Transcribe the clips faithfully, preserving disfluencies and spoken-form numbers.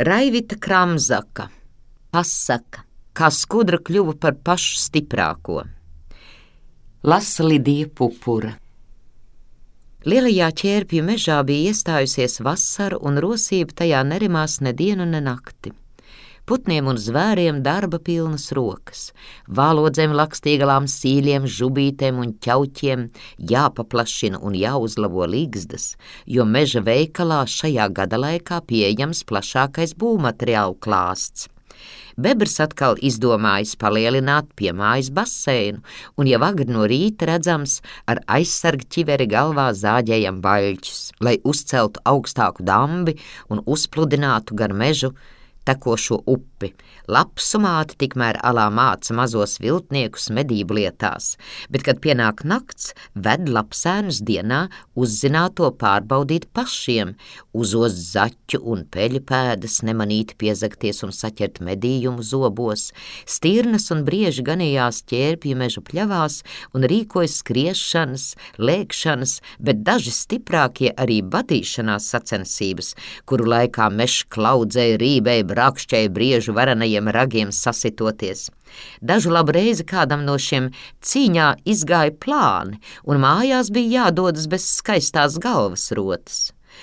Raivita Kramzaka pasaka, kā skudra kļuva par pašu stiprāko. Lasa Lidija Pupura. Lielajā ķērpju mežā bija iestājusies vasara, un rosība tajā nerimās ne dienu, ne nakti. Putniem un zvēriem darba pilnas rokas, vālodzēm, lakstīgalām, sīļiem, žubītēm un ķauķiem jāpaplašina un jāuzlabo līgzdas, jo meža veikalā šajā gada laikā pieejams plašākais būvmateriālu klāsts. Bebrs atkal izdomājis palielināt pie mājas baseinu, un jau agri no rīta redzams ar aizsarga ķiveri galvā zāģējam baļķus, lai uzceltu augstāku dambi un uzpludinātu gar mežu tekošo upi. Lapsu māte tikmēr alā māca mazos viltniekus medību lietās, bet, kad pienāk nakts, ved lapsēnus dienā uzzināto pārbaudīt pašiem, uzost zaķu un peļu pēdas, nemanīti piezagties un saķert medījumu zobos. Stirnas un brieži ganījās ķērpju meža pļavās un rīkoja skriešanas, lēkšanas, bet daži stiprākie arī badīšanās sacensības, kuru laikā mežs klaudzēja, rībēja, brakšķēja briežu varanajiem ragiem sasitoties. Dažu labu reizi kādam no šiem cīņā izgāja plāni, un mājās bija jādodas bez skaistās galvas rotas.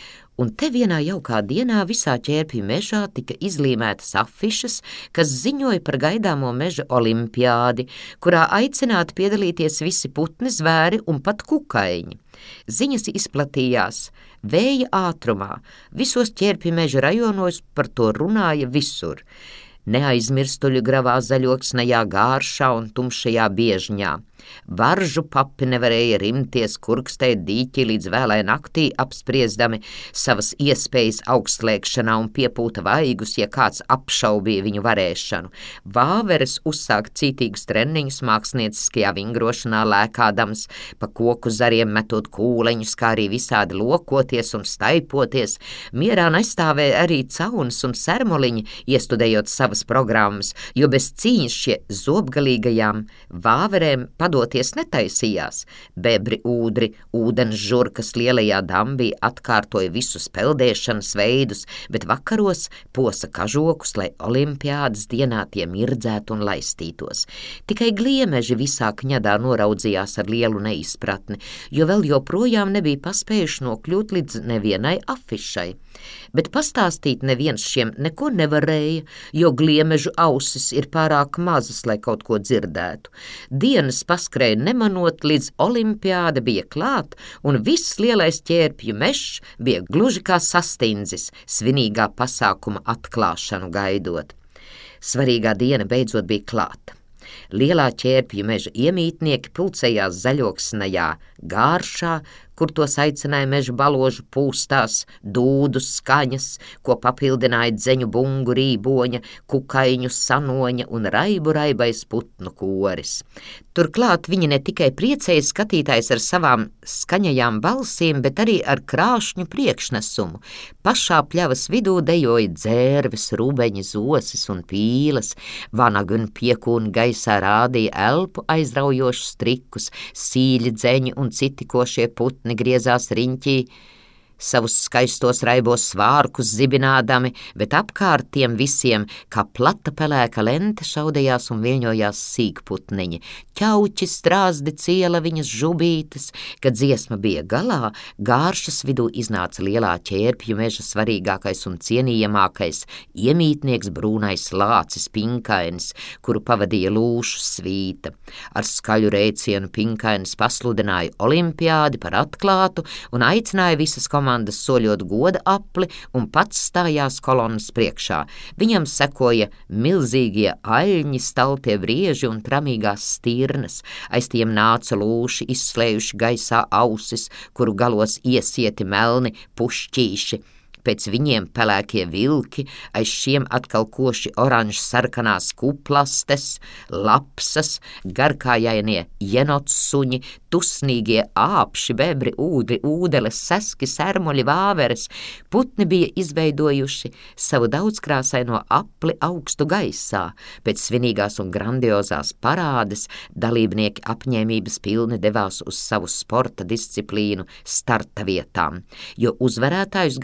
Un te vienā jaukā dienā visā ķērpju mežā tika izlīmētas afišas, kas ziņoja par gaidāmo meža olimpiādi, kurā aicināti piedalīties visi putni, zvēri un pat kukaiņi. Ziņas izplatījās vēja ātrumā, visos ķērpju meža rajonos par to runāja visur. Neaizmirstuļu gravā zaļoksnajā gāršā un tumšajā biežņā. Varžu papi nevarēja rimties, kurkstēt dīķi līdz vēlai naktī, apspriesdami savas iespējas augstslēgšanā un piepūta vaigus, ja kāds apšaubīja viņu varēšanu. Vāveres uzsāk cītīgus treniņus mākslinieckajā vingrošanā, lēkādams, pa koku zariem metot kūleņus, kā arī visādi lokoties un staipoties. Mierā nestāvēja arī caunas un sermoliņi, iestudējot savas programmas, jo bez cīņas šie zobgalīgajām vāverēm padoties netaisījās. Bebri, ūdri, ūdens žurkas lielajā dambī atkārtoja visus peldēšanas veidus, bet vakaros posa kažokus, lai olimpiādas dienā tie mirdzētu un laistītos. Tikai gliemeži visā kņadā noraudzījās ar lielu neizpratni, jo vēl joprojām nebija paspējuši nokļūt līdz nevienai afišai. Bet pastāstīt neviens šiem neko nevarēja, jo gliemežu ausis ir pārāk mazas, lai kaut ko dzirdētu. Dienas paskrēja nemanot, līdz olimpiāda bija klāt, un viss lielais ķērpju mežs bija gluži kā sastindzis, svinīgā pasākuma atklāšanu gaidot. Svarīgā diena beidzot bija klāta. Lielā ķērpju meža iemītnieki pulcējās zaļoksnajā gāršā, kur tos aicināja meža baložu pūstās, dūdu skaņas, ko papildināja dzeņu bungu rīboņa, kukaiņu sanoņa un raibu raibais putnu koris. Turklāt viņi ne tikai priecēja skatītājs ar savām skaņajām balsīm, bet arī ar krāšņu priekšnesumu. Pašā pļavas vidū dejoja dzērves, rubeņi, zosis un pīles, vanagi un piekūni gaisā rādīja elpu aizraujošus trikus, sīļi dzeņi un citi košie putni griezās riņķī, savus skaistos raibos svārkus zibinādami, bet apkārt tiem visiem, kā plata pelēka lente, šaudējās un viļņojās sīkputniņi, ķauķi, strāzdi, cielaviņas, žubītes. Kad dziesma bija galā, gāršas vidū iznāca lielā ķērpju meža svarīgākais un cienījamākais iemītnieks brūnais lācis Pinkainis, kuru pavadīja lūšu svīta. Ar skaļu rēcienu Pinkainis pasludināja olimpiādi par atklātu un aicināja visas komandas komandas soļot goda apli un pats stājās kolonas priekšā. Viņam sekoja milzīgie aļņi, staltie brieži un tramīgās stirnas. Aiz tiem nāca lūši, izslējuši gaisā ausis, kuru galos iesieti melni pušķīši. Pēc viņiem pelēkie vilki, aiz šiem atkal koši oranžs sarkanās kuplastes, lapsas, garkājainie jenotsuņi, tusnīgie āpši, bebri, ūdri, ūdeles, seski, sermuļi, vāveres. Putni bija izveidojuši savu daudzkrāsaino apli augstu gaisā. Pēc svinīgās un grandiozās parādes dalībnieki apņēmības pilni devās uz savu sporta disciplīnu starta vietām, jo uzvarētājus gaidīja ne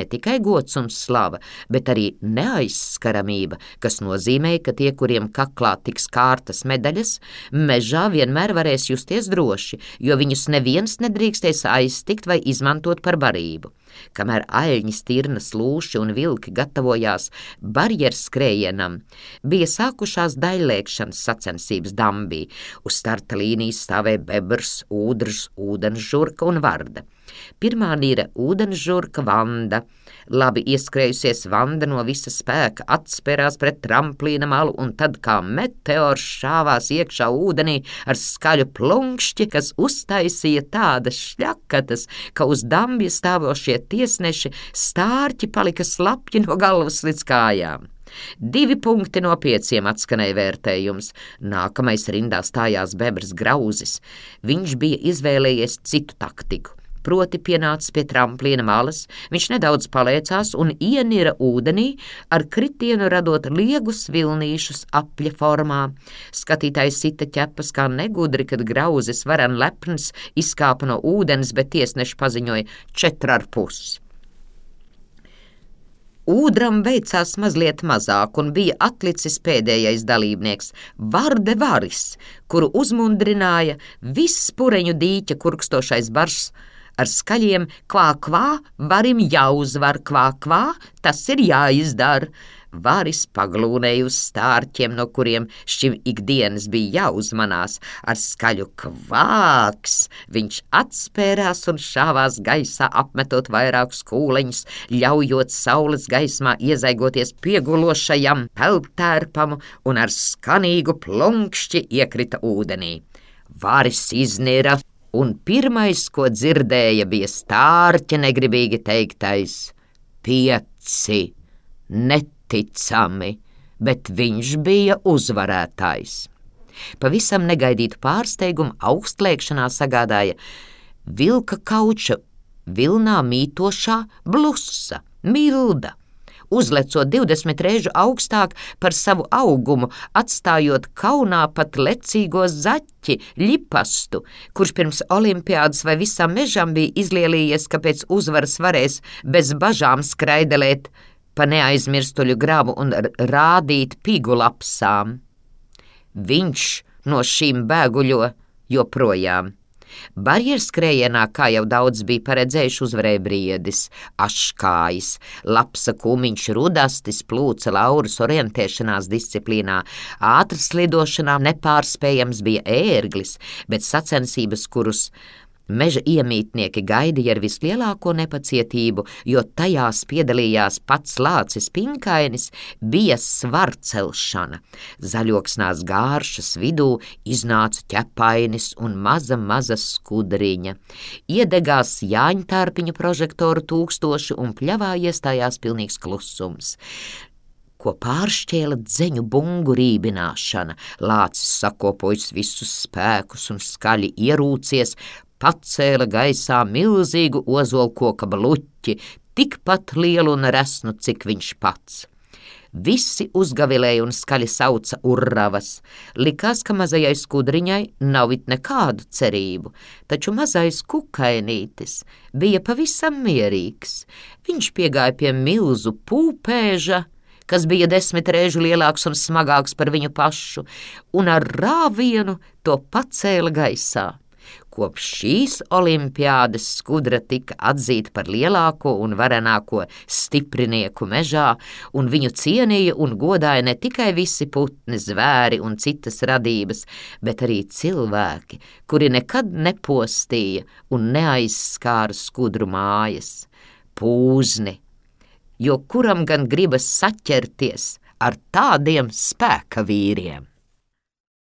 ne tikai gods un slava, bet arī neaizskaramība, kas nozīmē, ka tie, kuriem kaklā tiks kārtas medaļas, mežā vienmēr varēs justies droši, jo viņus neviens nedrīkstēs aiztikt vai izmantot par barību. Kamēr aļņi, stirnas, lūši un vilki gatavojās barjeras skrējienam, bija sākušās daļlēkšanas sacensības Dambī. Uz starta līnijas stāvēja bebrs, ūdrs, ūdensžurka un varda. Pirmā nīra ūdensžurka Vanda. Labi ieskrējusies Vanda no visa spēka atspērās pret tramplīna malu un tad kā meteors šāvās iekšā ūdenī ar skaļu plunkšķi, kas uztaisīja tādas šļakatas, ka uz Dambja stāvošie tiesneši stārķi palika slapji no galvas līdz kājām. Divi punkti no pieciem atskanēja vērtējums. Nākamais rindā stājās bebrs Grauzis. Viņš bija izvēlējies citu taktiku. Proti pienācis pie tramplīna malas, viņš nedaudz palēcās un ienira ūdenī, ar kritienu radot liegus vilnīšus apļa formā. Skatītājs sita ķepas kā negudri, kad Grauzis varen lepns izkāpa no ūdens, bet tiesneši paziņoja četri ar pus. Ūdram veicās mazliet mazāk un bija atlicis pēdējais dalībnieks Varde Varis, kuru uzmundrināja viss pureņu dīķa kurkstošais bars ar skaļiem kvā kvā, varim jāuzvar kvā kvā, tas ir jāizdara. Varis paglūnēja uz stārķiem, no kuriem šim ikdienas bija jāuzmanās. Ar skaļu kvāks viņš atspērās un šāvās gaisā, apmetot vairākus kūleņus, ļaujot saules gaismā iezaigoties piegulošajam peltērpam un ar skanīgu plunkšķi iekrita ūdenī. Varis iznira, un pirmais, ko dzirdēja, bija stārķa negribīgi teiktais pieci, neticami, bet viņš bija uzvarētājs. Pavisam negaidītu pārsteigumu augstlēkšanā sagādāja vilka kauča vilnā mītošā blusa, Milda, uzlecot divdesmit reižu augstāk par savu augumu, atstājot kaunā pat lecīgo zaķi Ļipastu, kurš pirms olimpiādas vai visam mežam bija izlielījies, ka pēc uzvaras varēs bez bažām skraidelēt pa neaizmirstuļu grabu un rādīt pigu lapsām. Viņš no šīm bēguļo joprojām. Barjeras skrējienā, kā jau daudz bija paredzējuši, uzvarēja Briedis, Aškājs, Lapsa Kumiņš, Rudastis, Plūca, Lauras orientēšanās disciplīnā. Ātras lidošanā nepārspējams bija Ērglis, bet sacensības, kurus meža iemītnieki gaidīja ar vislielāko nepacietību, jo tajās piedalījās pats lācis Pinkainis, bija svarcelšana. Zaļoksnās gāršas vidū iznāca ķepainis un maza, maza skudriņa. Iedegās Jāņtārpiņu prožektoru tūkstoši un pļavā iestājās pilnīgs klusums, ko pāršķēla dzeņu bungu rībināšana. Lācis sakopojis visus spēkus un skaļi ierūcies, pacēla gaisā milzīgu ozolkoka bluķi, tikpat lielu un resnu, cik viņš pats. Visi uzgavilēja un skaļi sauca urravas. Likās, ka mazajai skudriņai nav it nekādu cerību, taču mazais kukainītis bija pavisam mierīgs. Viņš piegāja pie milzu pūpēža, kas bija desmit reižu lielāks un smagāks par viņu pašu, un ar rāvienu to pacēla gaisā. Kopš šīs olimpiādes skudra tika atzīta par lielāko un varenāko stiprinieku mežā, un viņu cienīja un godāja ne tikai visi putni, zvēri un citas radības, bet arī cilvēki, kuri nekad nepostīja un neaizskāra skudru mājas. Pūzni, jo kuram gan gribas saķerties ar tādiem spēka vīriem?